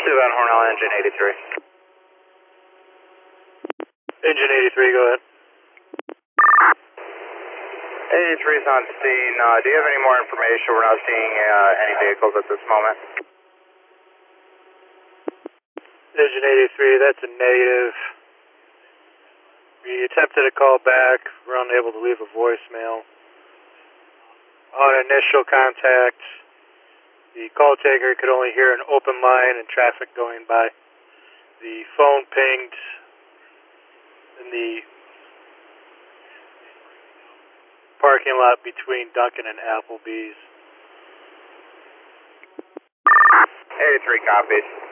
Van Hornell, engine 83. Engine 83, go ahead. 83 is on scene. Do you have any more information? We're not seeing any vehicles at this moment. Engine 83, that's a negative. We attempted a call back. We're unable to leave a voicemail. On initial contact, the call taker could only hear an open line and traffic going by. The phone pinged in the parking lot between Dunkin' and Applebee's. 83 copies.